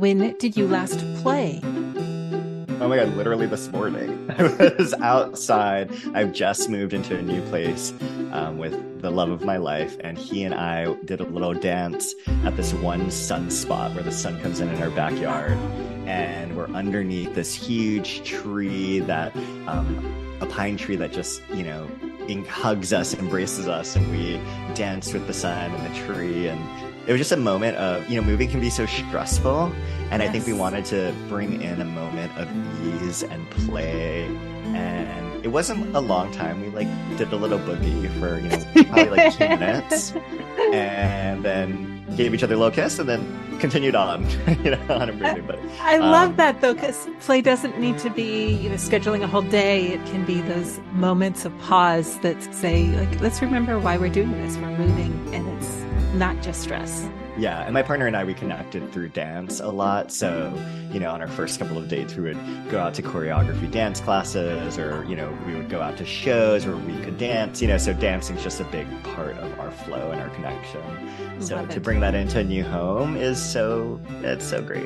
When did you last play? Oh my God, literally this morning. I was outside. I've just moved into a new place with the love of my life, and he and I did a little dance at this one sunspot where the sun comes in our backyard. And we're underneath this huge tree a pine tree that just, hugs us, embraces us, and we danced with the sun and the tree. And it was just a moment of, moving can be so stressful. And I think we Yes. wanted to bring in a moment of ease and play. And it wasn't a long time. We did a little boogie for, probably 2 minutes, and then gave each other a little kiss and then continued on, on a movie. But I love that though, because play doesn't need to be, scheduling a whole day. It can be those moments of pause that say, let's remember why we're doing this. We're moving, and it's not just stress. yeah, and my partner and I, we connected through dance a lot. So, on our first couple of dates, we would go out to choreography dance classes, or, we would go out to shows where we could dance, so dancing's just a big part of our flow and our connection. So Love to it. bring that into a new home it's so great.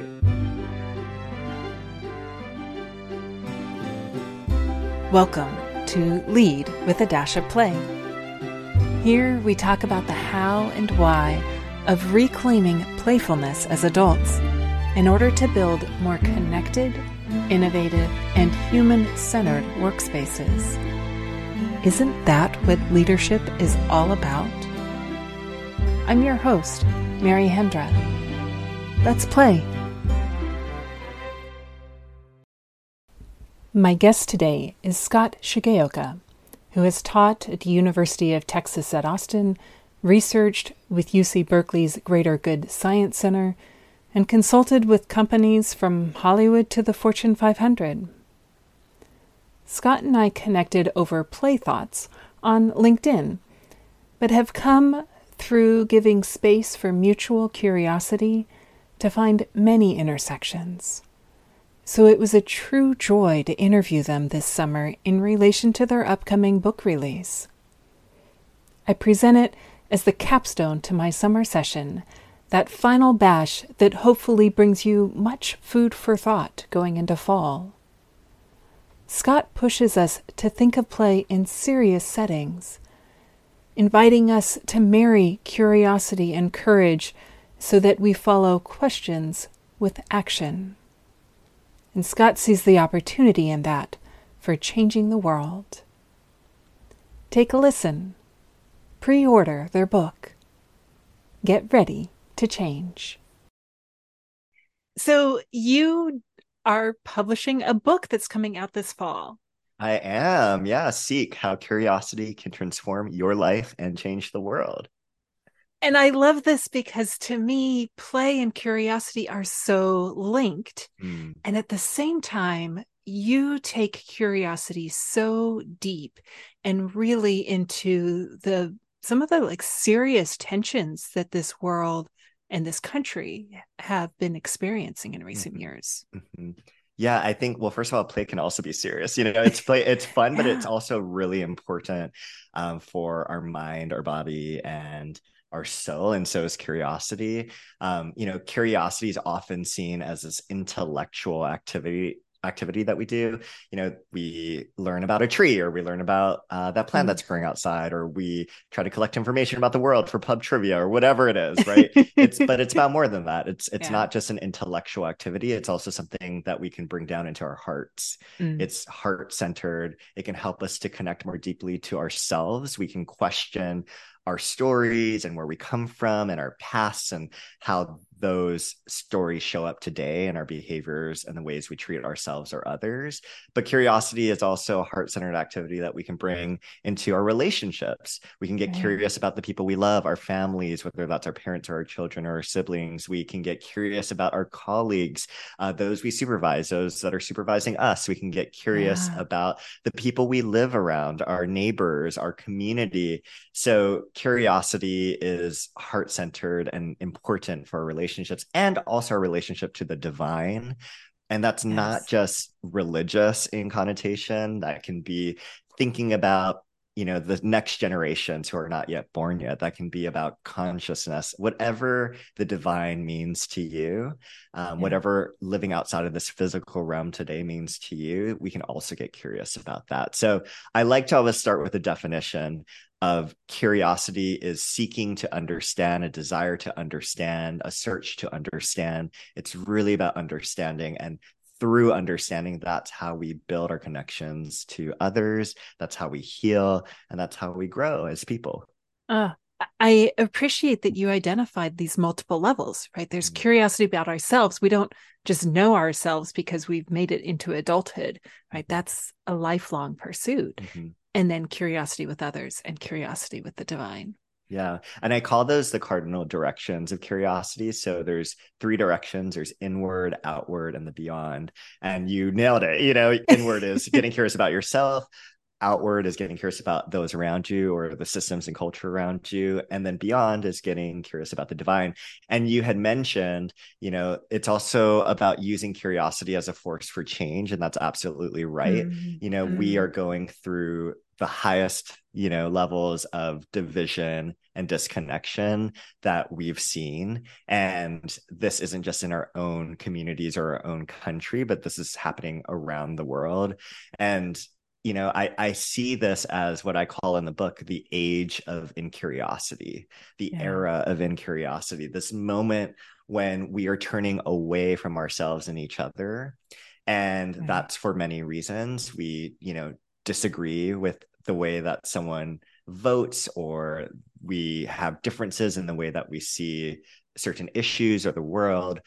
Welcome to Lead with a Dash of Play. Here we talk about the how and why of reclaiming playfulness as adults in order to build more connected, innovative, and human-centered workspaces. Isn't that what leadership is all about? I'm your host, Mary Hendra. Let's play. My guest today is Scott Shigeoka, who has taught at the University of Texas at Austin, researched with UC Berkeley's Greater Good Science Center, and consulted with companies from Hollywood to the Fortune 500. Scott and I connected over Play Thoughts on LinkedIn, but have come through giving space for mutual curiosity to find many intersections. So it was a true joy to interview them this summer in relation to their upcoming book release. I present it as the capstone to my summer session, that final bash that hopefully brings you much food for thought going into fall. Scott pushes us to think of play in serious settings, inviting us to marry curiosity and courage so that we follow questions with action. And Scott sees the opportunity in that for changing the world. Take a listen. Pre-order their book. Get ready to change. So you are publishing a book that's coming out this fall. I am. Yeah. Seek how curiosity can transform your life and change the world. And I love this because to me, play and curiosity are so linked. Mm. And at the same time, you take curiosity so deep and really into some of the serious tensions that this world and this country have been experiencing in recent Mhm. years. Mhm. Yeah, I think, well, first of all, play can also be serious. It's fun, but it's Yeah. also really important for our mind, our body, and our soul. And so is curiosity. Curiosity is often seen as this intellectual activity that we do. We learn about a tree, or we learn about that plant that's growing outside, or we try to collect information about the world for pub trivia or whatever it is, right? It's about more than that. It's Yeah. not just an intellectual activity. It's also something that we can bring down into our hearts. Mm. It's heart centered. It can help us to connect more deeply to ourselves. We can question our stories and where we come from and our pasts, and how those stories show up today in our behaviors and the ways we treat ourselves or others. But curiosity is also a heart-centered activity that we can bring into our relationships. We can get Right. curious about the people we love, our families, whether that's our parents or our children or our siblings. We can get curious about our colleagues, those we supervise, those that are supervising us. We can get curious Yeah. about the people we live around, our neighbors, our community. So curiosity is heart-centered and important for our relationships, and also our relationship to the divine. And that's not Yes. just religious in connotation. That can be thinking about the next generations who are not yet born yet. That can be about consciousness, whatever the divine means to you, Yeah. whatever living outside of this physical realm today means to you. We can also get curious about that. So I like to always start with a definition of curiosity is seeking to understand, a desire to understand, a search to understand. It's really about understanding, and through understanding, that's how we build our connections to others. That's how we heal, and that's how we grow as people. Uh, I appreciate that you identified these multiple levels, right? There's curiosity about ourselves. We don't just know ourselves because we've made it into adulthood, right? That's a lifelong pursuit. Mm-hmm. And then curiosity with others and curiosity with the divine. Yeah. And I call those the cardinal directions of curiosity. So there's three directions: there's inward, outward, and the beyond. And you nailed it. Inward is getting curious about yourself. Outward is getting curious about those around you or the systems and culture around you. And then beyond is getting curious about the divine. And you had mentioned, it's also about using curiosity as a force for change. And that's absolutely right. We are going through the highest, levels of division and disconnection that we've seen. And this isn't just in our own communities or our own country, but this is happening around the world. And I see this as what I call in the book the age of incuriosity, the era of incuriosity, this moment when we are turning away from ourselves and each other. And that's for many reasons. We, disagree with the way that someone votes, or we have differences in the way that we see certain issues or the world.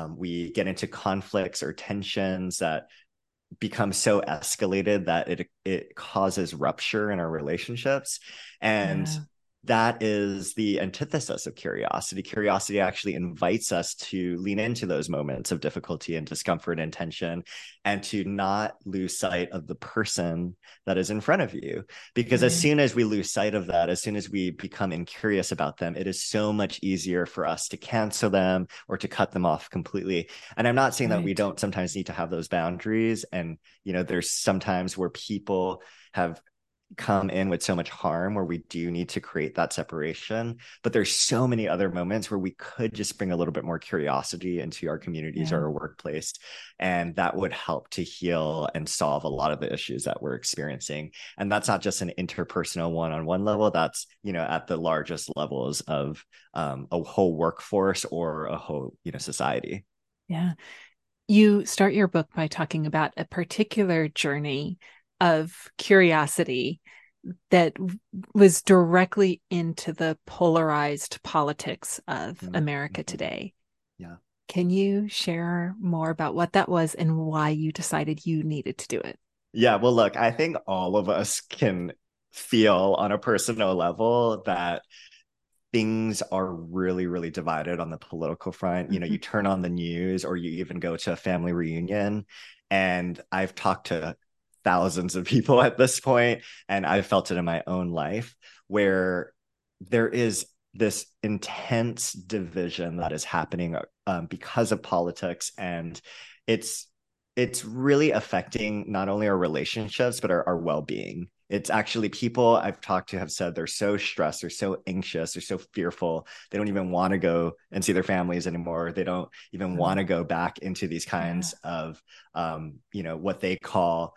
We get into conflicts or tensions that become so escalated that it causes rupture in our relationships. And that is the antithesis of curiosity. Curiosity actually invites us to lean into those moments of difficulty and discomfort and tension, and to not lose sight of the person that is in front of you. Because as soon as we lose sight of that, as soon as we become incurious about them, it is so much easier for us to cancel them or to cut them off completely. And I'm not saying that we don't sometimes need to have those boundaries. And, there's sometimes where people have come in with so much harm where we do need to create that separation. But there's so many other moments where we could just bring a little bit more curiosity into our communities or our workplace. And that would help to heal and solve a lot of the issues that we're experiencing. And that's not just an interpersonal one-on-one level. That's, at the largest levels of a whole workforce or a whole, society. Yeah. You start your book by talking about a particular journey of curiosity that was directly into the polarized politics of America today. Yeah. Can you share more about what that was and why you decided you needed to do it? Yeah, well, look, I think all of us can feel on a personal level that things are really, really divided on the political front. You turn on the news or you even go to a family reunion, and I've talked to thousands of people at this point, and I've felt it in my own life, where there is this intense division that is happening because of politics, and it's really affecting not only our relationships but our well-being. It's actually, people I've talked to have said they're so stressed, they're so anxious, they're so fearful. They don't even want to go and see their families anymore. They don't even want to go back into these kinds of, what they call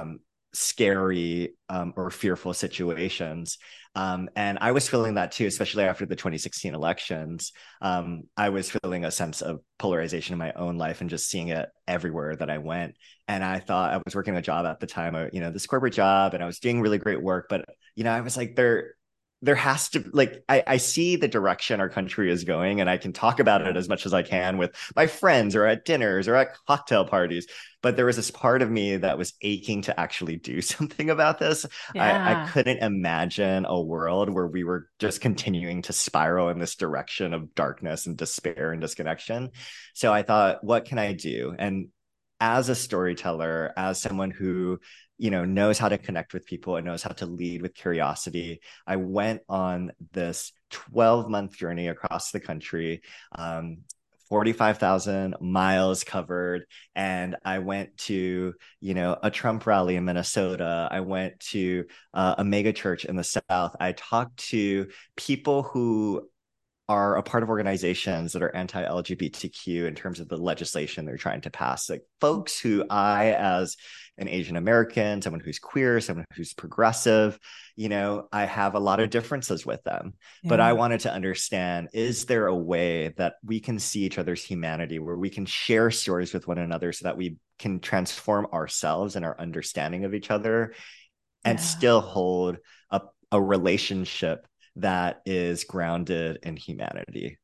scary or fearful situations. And I was feeling that too, especially after the 2016 elections. I was feeling a sense of polarization in my own life and just seeing it everywhere that I went. And I thought, I was working a job at the time, this corporate job, and I was doing really great work. But, I was like, there has to, like, I see the direction our country is going, and I can talk about it as much as I can with my friends or at dinners or at cocktail parties. But there was this part of me that was aching to actually do something about this. I couldn't imagine a world where we were just continuing to spiral in this direction of darkness and despair and disconnection. So I thought, what can I do? And as a storyteller, as someone who knows how to connect with people and knows how to lead with curiosity, I went on this 12-month journey across the country, 45,000 miles covered. And I went to, a Trump rally in Minnesota. I went to a mega church in the South. I talked to people who are a part of organizations that are anti-LGBTQ in terms of the legislation they're trying to pass. Like folks who I, as an Asian American, someone who's queer, someone who's progressive, I have a lot of differences with them. Yeah. But I wanted to understand, is there a way that we can see each other's humanity, where we can share stories with one another so that we can transform ourselves and our understanding of each other and still hold a relationship that is grounded in humanity?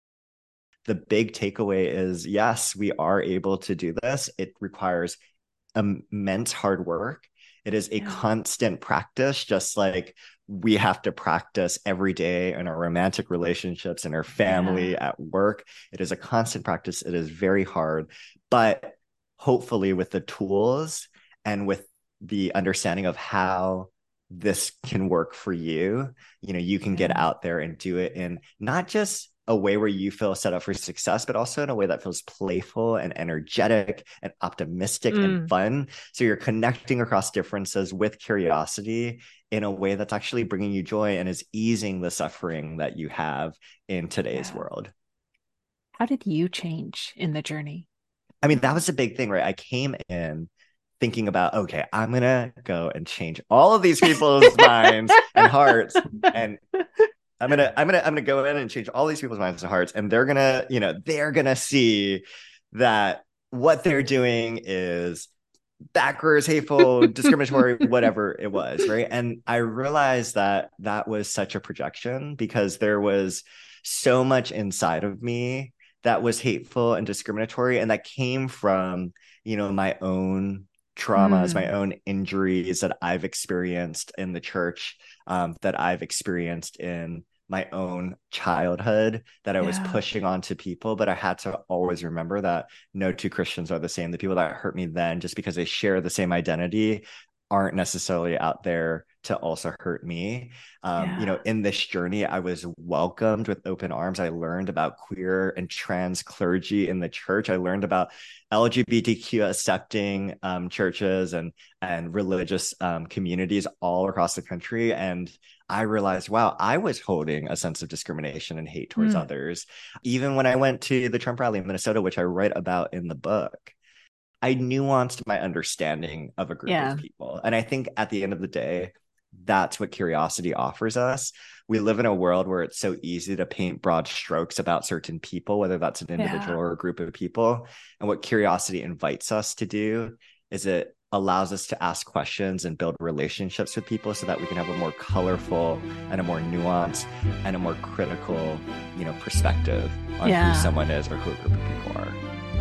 The big takeaway is, yes, we are able to do this. It requires immense hard work. It is a constant practice, just like we have to practice every day in our romantic relationships, in our family, at work. It is a constant practice. It is very hard, but hopefully with the tools and with the understanding of how this can work for you, you can get out there and do it in not just a way where you feel set up for success, but also in a way that feels playful and energetic and optimistic and fun. So you're connecting across differences with curiosity in a way that's actually bringing you joy and is easing the suffering that you have in today's world. How did you change in the journey? I mean, that was a big thing, right? I came in thinking about, okay, I'm going to go and change all of these people's minds and hearts. And I'm going to go in and change all these people's minds and hearts. And they're going to see that what they're doing is backwards, hateful, discriminatory, whatever it was. Right. And I realized that that was such a projection, because there was so much inside of me that was hateful and discriminatory. And that came from, my own traumas, my own injuries that I've experienced in the church, that I've experienced in my own childhood, that I was pushing onto people. But I had to always remember that no two Christians are the same. The people that hurt me then, just because they share the same identity, aren't necessarily out there to also hurt me. In this journey, I was welcomed with open arms. I learned about queer and trans clergy in the church. I learned about LGBTQ accepting churches and religious communities all across the country. And I realized, wow, I was holding a sense of discrimination and hate towards others. Even when I went to the Trump rally in Minnesota, which I write about in the book, I nuanced my understanding of a group of people. And I think at the end of the day, that's what curiosity offers us. We live in a world where it's so easy to paint broad strokes about certain people, whether that's an individual or a group of people. And what curiosity invites us to do is it allows us to ask questions and build relationships with people so that we can have a more colorful and a more nuanced and a more critical, perspective on who someone is or who a group of people are.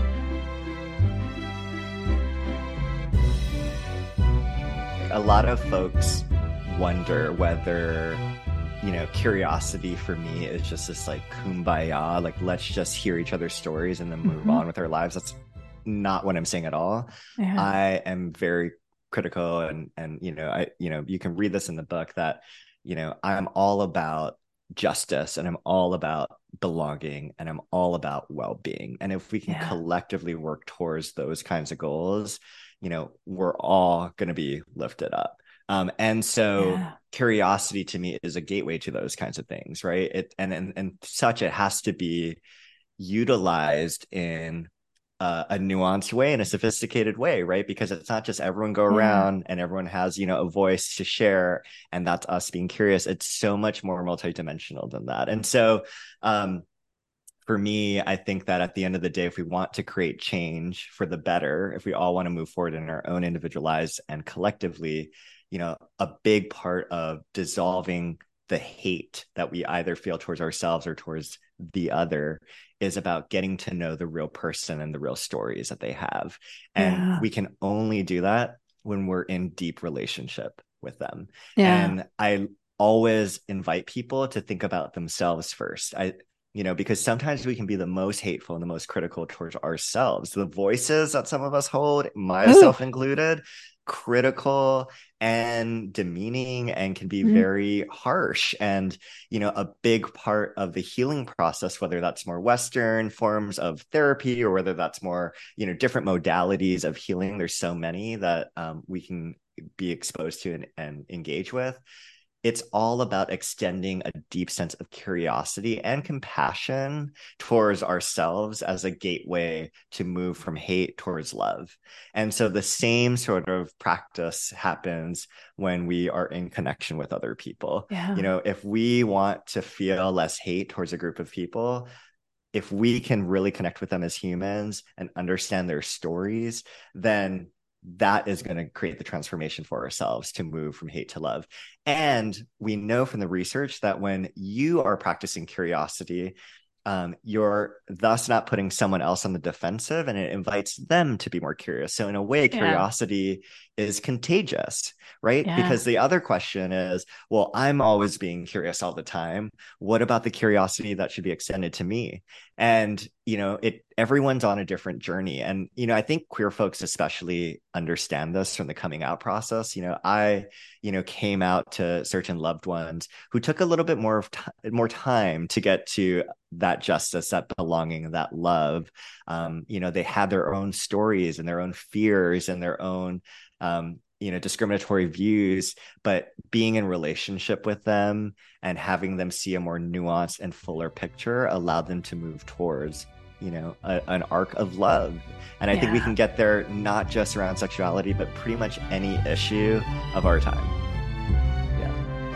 A lot of folks wonder whether, curiosity for me is just this like kumbaya, like let's just hear each other's stories and then move on with our lives. That's not what I'm saying at all. I am very critical and you can read this in the book that, I'm all about justice and I'm all about belonging and I'm all about well-being. And if we can collectively work towards those kinds of goals, we're all going to be lifted up. And so curiosity to me is a gateway to those kinds of things, right? It has to be utilized in a nuanced way, in a sophisticated way, right? Because it's not just everyone go around and everyone has, a voice to share, and that's us being curious. It's so much more multidimensional than that. And so, for me, I think that at the end of the day, if we want to create change for the better, if we all want to move forward in our own individual lives and collectively, a big part of dissolving the hate that we either feel towards ourselves or towards the other is about getting to know the real person and the real stories that they have. And we can only do that when we're in deep relationship with them. And I always invite people to think about themselves first. Because sometimes we can be the most hateful and the most critical towards ourselves. The voices that some of us hold, myself included, critical and demeaning and can be Mm, very harsh. And, a big part of the healing process, whether that's more Western forms of therapy or whether that's more, different modalities of healing, there's so many that we can be exposed to and engage with. It's all about extending a deep sense of curiosity and compassion towards ourselves as a gateway to move from hate towards love. And so the same sort of practice happens when we are in connection with other people. yeah. If we want to feel less hate towards a group of people, if we can really connect with them as humans and understand their stories, then that is going to create the transformation for ourselves to move from hate to love. And we know from the research that when you are practicing curiosity, you're thus not putting someone else on the defensive, and it invites them to be more curious. So in a way, Yeah. curiosity is contagious, right? Yeah. Because the other question is, well, I'm always being curious all the time. What about the curiosity that should be extended to me? And, everyone's on a different journey. And, I think queer folks especially understand this from the coming out process. I came out to certain loved ones who took a little bit more time to get to that justice, that belonging, that love. They had their own stories and their own fears and their own discriminatory views, but being in relationship with them and having them see a more nuanced and fuller picture allowed them to move towards an arc of love. And I think we Yeah. can get there not just around sexuality, but pretty much any issue of our time. Yeah.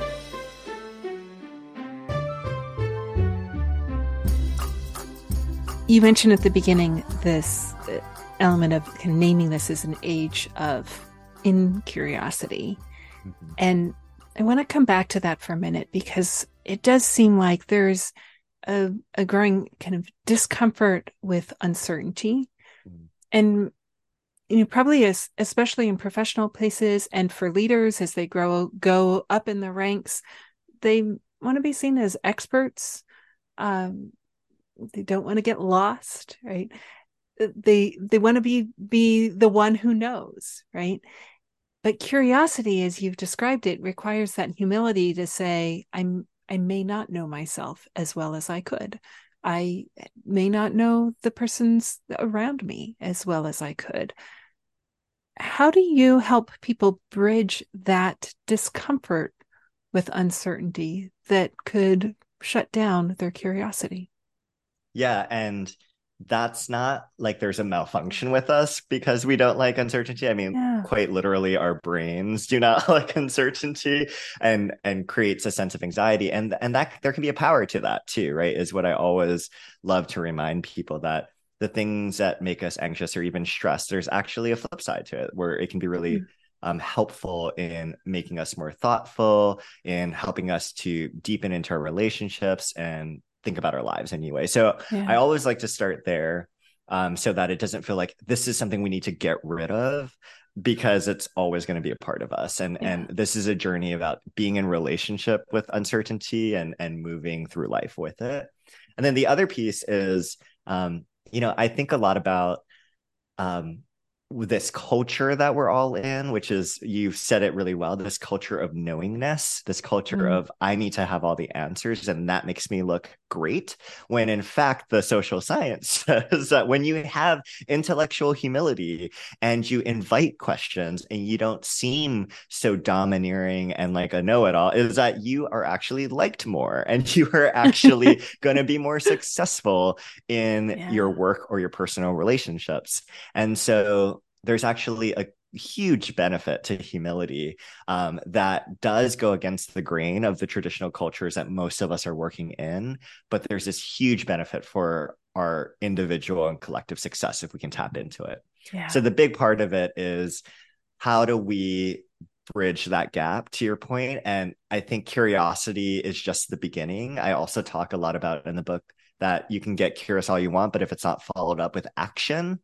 You mentioned at the beginning this element of kind of naming this as an age of incuriosity. Mm-hmm. And I want to come back to that for a minute because it does seem like there's a growing kind of discomfort with uncertainty. Mm-hmm. And probably especially in professional places and for leaders as they go up in the ranks, they want to be seen as experts. They don't want to get lost, right? They want to be the one who knows, right? But curiosity, as you've described it, requires that humility to say, I may not know myself as well as I could. I may not know the persons around me as well as I could. How do you help people bridge that discomfort with uncertainty that could shut down their curiosity? Yeah, and that's not like there's a malfunction with us because we don't like uncertainty. I mean, Yeah. quite literally, our brains do not like uncertainty, and creates a sense of anxiety. And that there can be a power to that too, right? Is what I always love to remind people, that the things that make us anxious or even stressed, there's actually a flip side to it where it can be really helpful in making us more thoughtful, in helping us to deepen into our relationships and think about our lives anyway. So I Yeah. always like to start there, so that it doesn't feel like this is something we need to get rid of, because it's always going to be a part of us. And Yeah. this is a journey about being in relationship with uncertainty and moving through life with it. And then the other piece is, I think a lot about um, this culture that we're all in, which is, you've said it really well, this culture of knowingness, this culture Mm. of I need to have all the answers and that makes me look great. When in fact, the social science says that when you have intellectual humility and you invite questions and you don't seem so domineering and like a know it all, is that you are actually liked more and you are actually going to be more successful in your Yeah. work or your personal relationships. And so there's actually a huge benefit to humility, that does go against the grain of the traditional cultures that most of us are working in. But there's this huge benefit for our individual and collective success if we can tap into it. So Yeah. the big part of it is, how do we bridge that gap, to your point? And I think curiosity is just the beginning. I also talk a lot about in the book that you can get curious all you want, but if it's not followed up with action,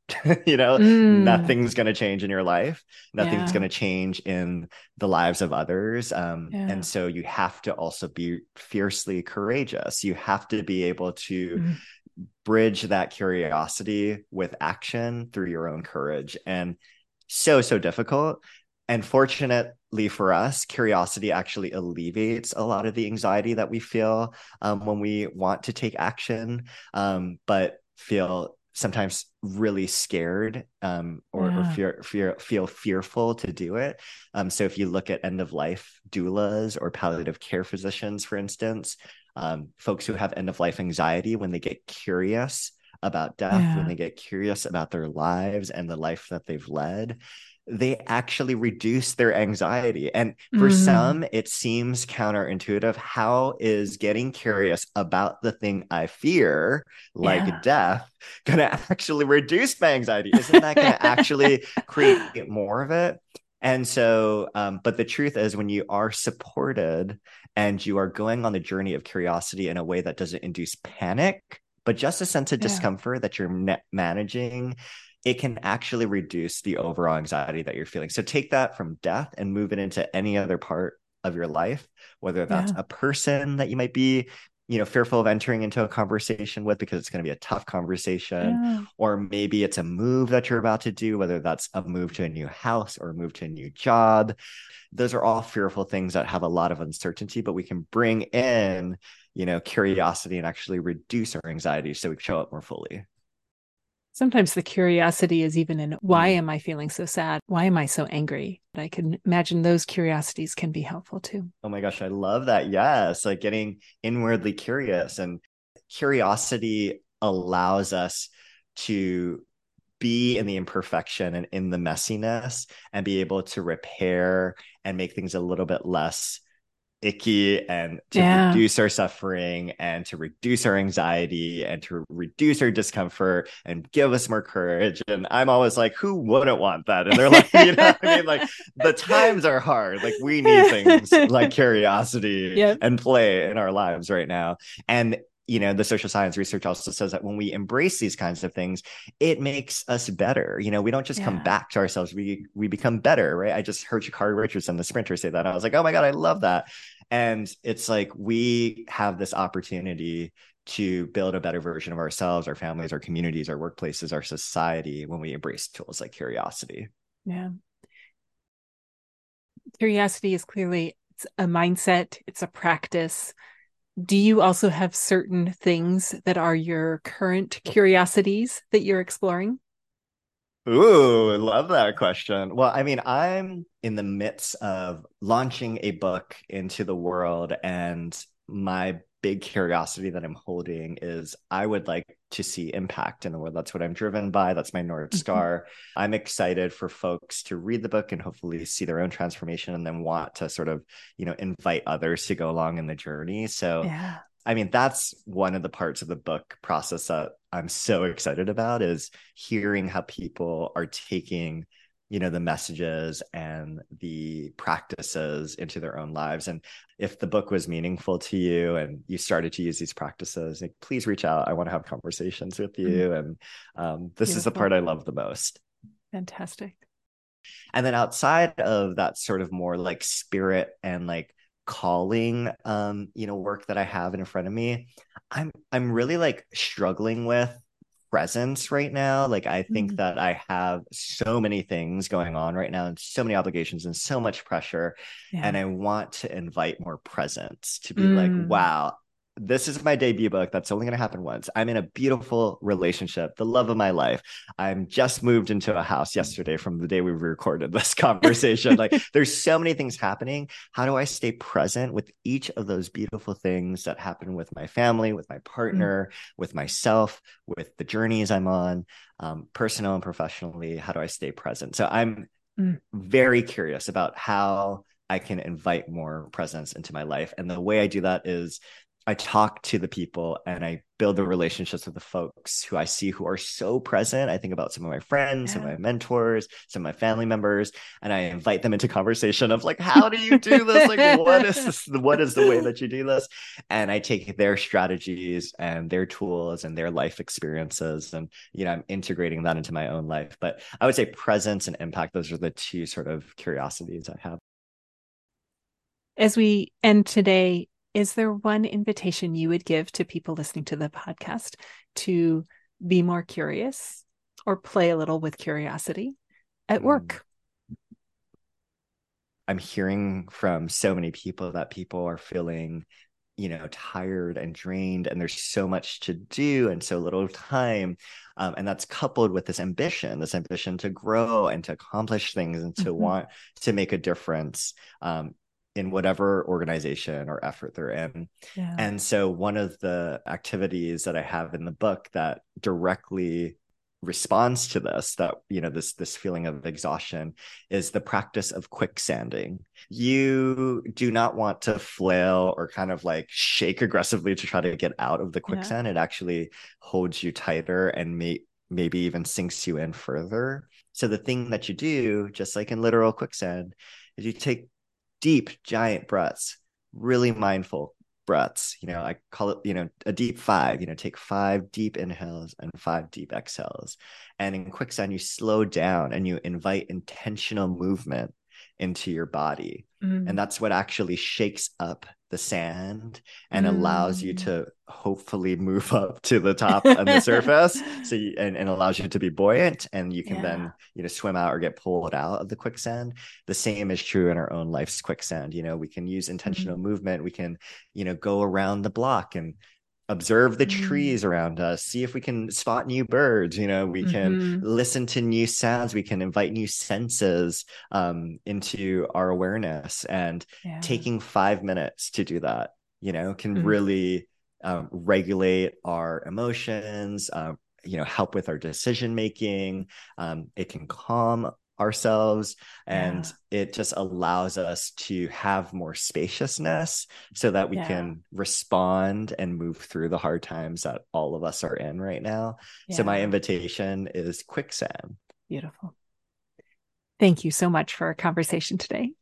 Mm. nothing's going to change in your life. Nothing's going Yeah. to change in the lives of others. And Yeah. so you have to also be fiercely courageous. You have to be able to Mm. bridge that curiosity with action through your own courage. And so difficult. And fortunately for us, curiosity actually alleviates a lot of the anxiety that we feel when we want to take action, but feel sometimes really scared or Yeah. feel fearful to do it. So if you look at end of life doulas or palliative care physicians, for instance, folks who have end of life anxiety, when they get curious about death, when Yeah. they get curious about their lives and the life that they've led, they actually reduce their anxiety. And for Mm. some, it seems counterintuitive. How is getting curious about the thing I fear, like Yeah. death, going to actually reduce my anxiety? Isn't that going to actually create more of it? And so, but the truth is, when you are supported and you are going on the journey of curiosity in a way that doesn't induce panic, but just a sense of Yeah. discomfort that you're managing, it can actually reduce the overall anxiety that you're feeling. So take that from death and move it into any other part of your life, whether that's Yeah. a person that you might be, fearful of entering into a conversation with because it's going to be a tough conversation, Yeah. or maybe it's a move that you're about to do, whether that's a move to a new house or a move to a new job. Those are all fearful things that have a lot of uncertainty, but we can bring in, curiosity and actually reduce our anxiety so we show up more fully. Sometimes the curiosity is even in why Mm. am I feeling so sad? Why am I so angry? I can imagine those curiosities can be helpful too. Oh my gosh, I love that. Yes, like getting inwardly curious, and curiosity allows us to be in the imperfection and in the messiness and be able to repair and make things a little bit less icky, and to Yeah. reduce our suffering and to reduce our anxiety and to reduce our discomfort and give us more courage. And I'm always like, who wouldn't want that in their life? You know what I mean? Like, the times are hard. Like, we need things like curiosity Yep. and play in our lives right now. And the social science research also says that when we embrace these kinds of things, it makes us better. We don't just come Yeah. back to ourselves, we become better, right? I just heard Sha'Carri Richardson, the sprinter, say that. I was like, oh my God, I love that. And it's like we have this opportunity to build a better version of ourselves, our families, our communities, our workplaces, our society when we embrace tools like curiosity. Yeah. Curiosity is clearly it's a mindset, it's a practice. Do you also have certain things that are your current curiosities that you're exploring? Ooh, love that question. Well, I mean, I'm in the midst of launching a book into the world, and my big curiosity that I'm holding is I would like to see impact in the world. That's what I'm driven by. That's my North Mhm. Star. I'm excited for folks to read the book and hopefully see their own transformation and then want to sort of, invite others to go along in the journey. So Yeah. I mean, that's one of the parts of the book process that I'm so excited about, is hearing how people are taking, the messages and the practices into their own lives. And if the book was meaningful to you and you started to use these practices, like, please reach out. I want to have conversations with Mm. you. And this is the Beautiful. part I love the most. Fantastic. And then outside of that sort of more like spirit and like calling work that I have in front of me, I'm really like struggling with presence right now. Like, I think Mm. that I have so many things going on right now and so many obligations and so much pressure, and Yeah. I want to invite more presence, to be like, Mm. wow, this is my debut book. That's only going to happen once. I'm in a beautiful relationship, the love of my life. I'm just moved into a house yesterday from the day we recorded this conversation. Like, there's so many things happening. How do I stay present with each of those beautiful things that happen with my family, with my Mm. partner, with myself, with the journeys I'm on, personal and professionally? How do I stay present? So I'm Mm. very curious about how I can invite more presence into my life. And the way I do that is I talk to the people and I build the relationships with the folks who I see who are so present. I think about some of my friends, some of Yeah. my mentors, some of my family members, and I invite them into conversation of like, how do you do this? Like, what is this? What is the way that you do this? And I take their strategies and their tools and their life experiences, and I'm integrating that into my own life. But I would say presence and impact, those are the two sort of curiosities I have. As we end today, is there one invitation you would give to people listening to the podcast to be more curious or play a little with curiosity at Mm. work? I'm hearing from so many people that people are feeling, tired and drained, and there's so much to do and so little time. And that's coupled with this ambition to grow and to accomplish things and to want to make a difference in whatever organization or effort they're in. Yeah. And so one of the activities that I have in the book that directly responds to this, that this feeling of exhaustion, is the practice of quicksanding. You do not want to flail or kind of like shake aggressively to try to get out of the quicksand. It actually holds you tighter and maybe even sinks you in further. So the thing that you do, just like in literal quicksand, is you take deep, giant breaths, really mindful breaths. I call it, a deep 5. Take 5 deep inhales and 5 deep exhales. And in quicksand, you slow down and you invite intentional movement into your body. And that's what actually shakes up the sand and allows you to hopefully move up to the top and the surface. So and allows you to be buoyant, and you can then swim out or get pulled out of the quicksand. The same is true in our own life's quicksand. We can use intentional movement. We can go around the block and observe the trees around us, see if we can spot new birds. We can listen to new sounds. We can invite new senses into our awareness. And taking 5 minutes to do that, can really regulate our emotions, help with our decision making. It can calm ourselves, and it just allows us to have more spaciousness so that we can respond and move through the hard times that all of us are in right now. So my invitation is quicksand. Beautiful. Thank you so much for our conversation today.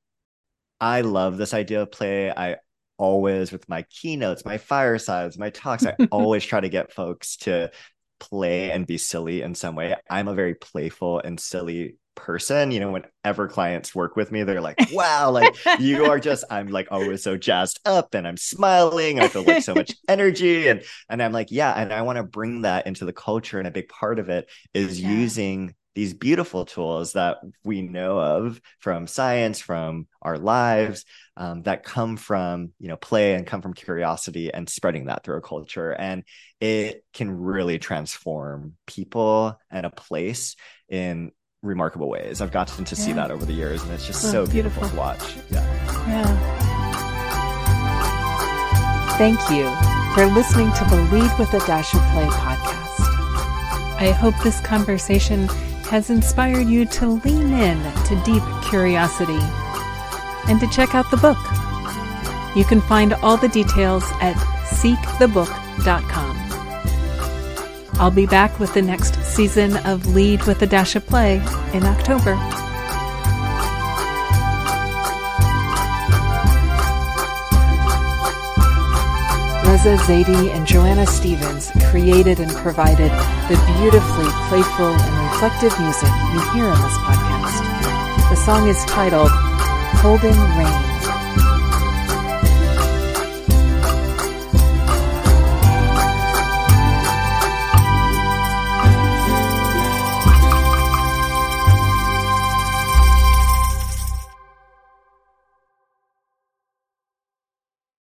I love this idea of play. I always, with my keynotes, my firesides, my talks, I always try to get folks to play and be silly in some way. I'm a very playful and silly person. Whenever clients work with me, they're like, wow, like you are just, I'm like always so jazzed up and I'm smiling. I feel like so much energy. And I'm like, yeah. And I want to bring that into the culture. And a big part of it is using these beautiful tools that we know of from science, from our lives, that come from, play and come from curiosity, and spreading that through a culture. And it can really transform people and a place in remarkable ways. I've gotten to see that over the years, and it's just so beautiful to watch. Thank you for listening to the Lead with a Dash of Play podcast. I hope this conversation has inspired you to lean in to deep curiosity and to check out the book. You can find all the details at seekthebook.com. I'll be back with the next season of Lead with a Dash of Play in October. Reza Zaidi and Joanna Stevens created and provided the beautifully playful and reflective music you hear in this podcast. The song is titled Holding Rain.